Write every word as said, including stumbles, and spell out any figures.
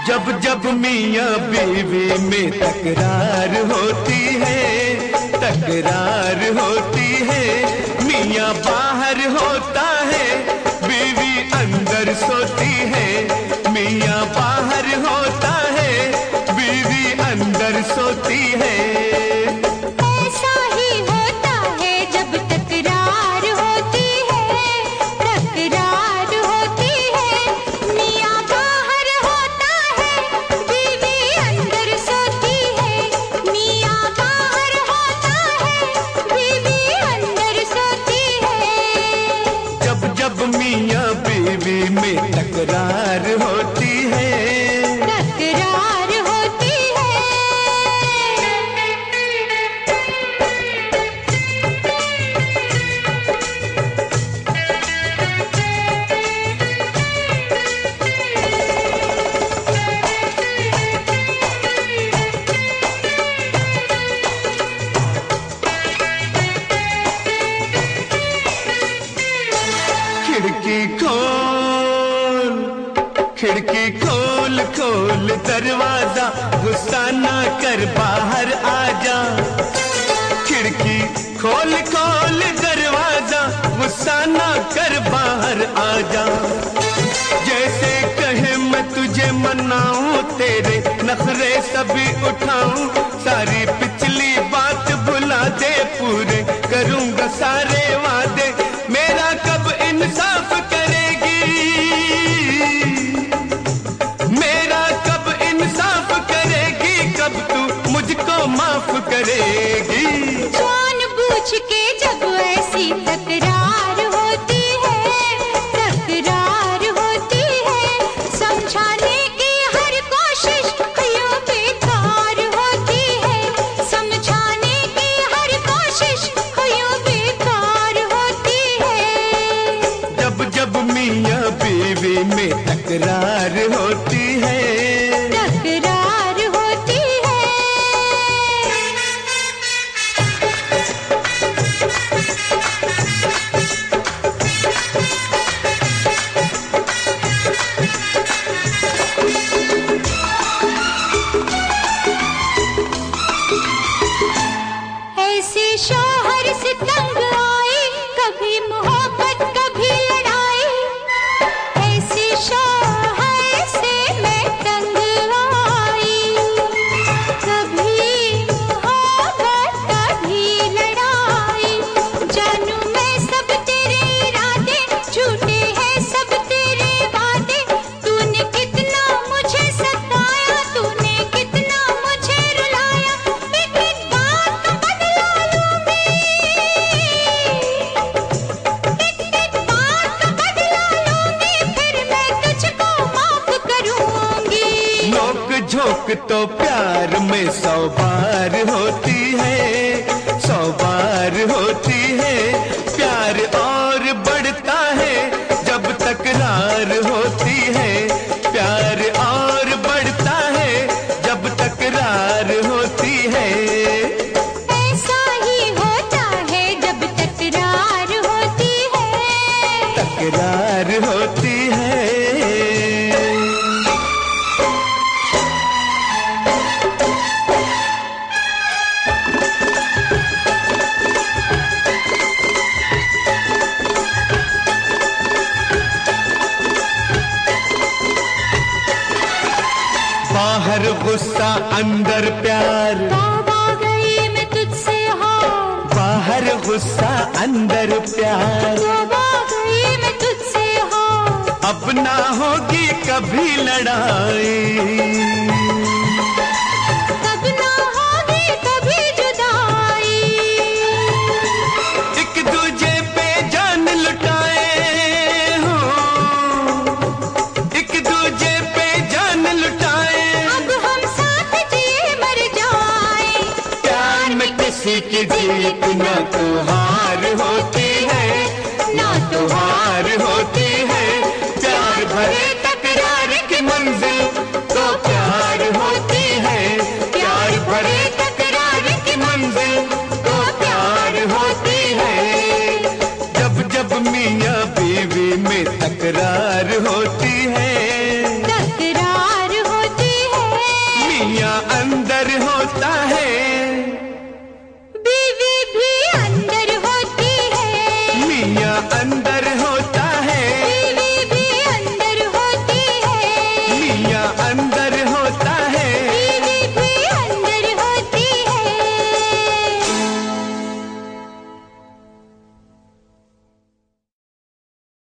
जब जब मियाँ बीवी में तकरार होती है, तकरार होती है, मियाँ बाहर होता है, बीवी अंदर सोती है, मियाँ बाहर होता है, बीवी अंदर सोती है। ऐसा ही होता है जब तकरार होती है, तकरार होती है, मियाँ बाहर होता है, बीवी अंदर सोती है, मियाँ बाहर होता है, बीवी अंदर सोती है। जब जब मियाँ बीवी में तकरार होती है, तकरार होती है। खिड़की खोल, खिड़की खोल खोल दरवाजा, गुस्सा ना कर बाहर आजा। खिड़की खोल खोल दरवाजा, गुस्सा ना कर बाहर आजा। जैसे कहे मैं तुझे मनाऊं, तेरे नखरे सभी उठाऊं, सारी पिछली बात भुला दे, पूरे करूंगा सारे वादे। मेरा कब इंसाफ करेगी, मेरा कब इंसाफ करेगी, कब तू मुझको माफ करेगी। जानबूझ के जब ऐसी तकरार होती है, तकरार होती है, समझाने की हर कोशिश यूं बेकार होती है, समझाने की हर कोशिश यूं बेकार होती है। जब जब मियाँ बीवी में तकरार होती है, तकरार होती है। ऐसे शौहर से तंग आई, कभी मोहब्बत कभी लड़ाई, ऐसे शौहर से मैं तंग आई, कभी मोहब्बत कभी लड़ाई। जानू मैं सब तेरे इरादे, झूठे हैं सब तेरे वादे, तूने कितना मुझे सताया, तूने कितना मुझे रुलाया, एक एक बात बदला लूंगी, एक एक बात बदला लूंगी, फिर मैं तुझको माफ करूंगी। नोक झोंक तो प्यार में सौ बार होती है, सौ बार होती है, प्यार और बढ़ता है जब तकरार होती है, प्यार और बढ़ता है जब तकरार होती है। ऐसा ही होता है जब तकरार होती है, तकरार होती है। बाहर गुस्सा अंदर प्यार, तौबा गई मैं तुझसे हार, बाहर गुस्सा अंदर प्यार, तौबा गई मैं तुझसे हार, अब ना होगी कभी लड़ाई, कब ना होगी कभी जुदाई। एक दूजे पे जान लुटाए हो, एक दूजे पे जान लुटाए, अब हम साथ जिए मर जाए। प्यार में किसी की जीत ना तो हार होती है, ना तो हार होती है, प्यार भरे तकरार की मंजिल तो प्यार होती है, प्यार भरे तकरार की मंजिल तो प्यार होती है। जब जब मियाँ बीवी में तकरार होती है, तकरार होती अंदर होता है, बीवी भी अंदर होती है, मियाँ अंदर